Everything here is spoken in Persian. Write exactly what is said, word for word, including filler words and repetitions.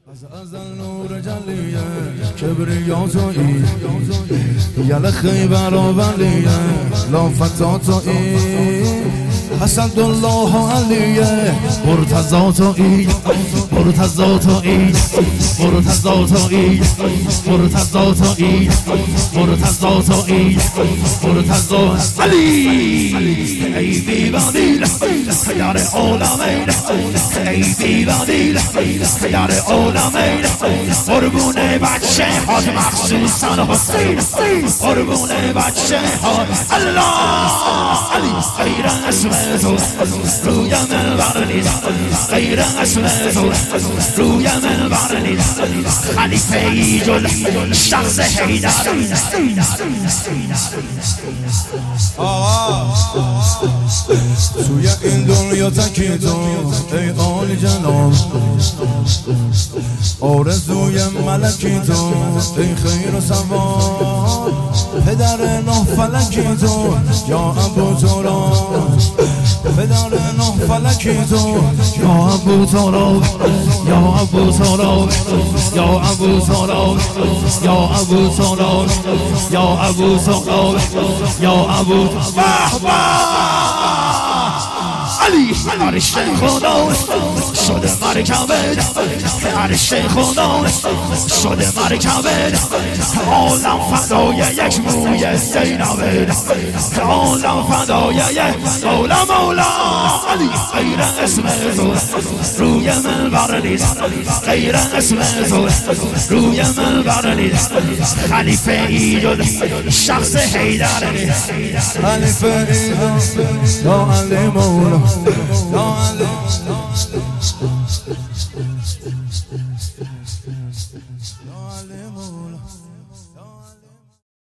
از ازل نور جلیه کبریا تویی یل خیبر آولیه لافتا تویی اسدالله علیه مرتضی تویی مرتضی تویی مرتضی تویی مرتضی تویی مرتضی تویی مرتضی علی ای بی‌بدیل خیار عالمین ای بی‌بدیل خیار عالمین قربون بچه ها مخصوصا حسین قربون بچه ها الله علی غیر اسم تو روی منبر نیست غیر اسم تو روی منبر نیست خلیفه ای جل شخص حیدر توی این دنیا تکی تو ای عالی جناب آرزوی ملکی تو ای خیر و ثواب پدر نه فلکی تو یا ابو تراب پدر نه فلکی تو یا ابو تراب یا ابو تراب یا ابو تراب یا ابو تراب یا ابو تراب یا ابو علی عرش خدا شده مرکبت عرش خدا شده مرکبت عالم فدای یک موی زینبت عالم فدای یک مولا مولا علی غیر اسم تو روی منبر نیست غیر اسم تو روی منبر نیست خلیفه ای جل شخص حیدر نیست خلیفه ای یا علی مولا یا علی یا علی مولا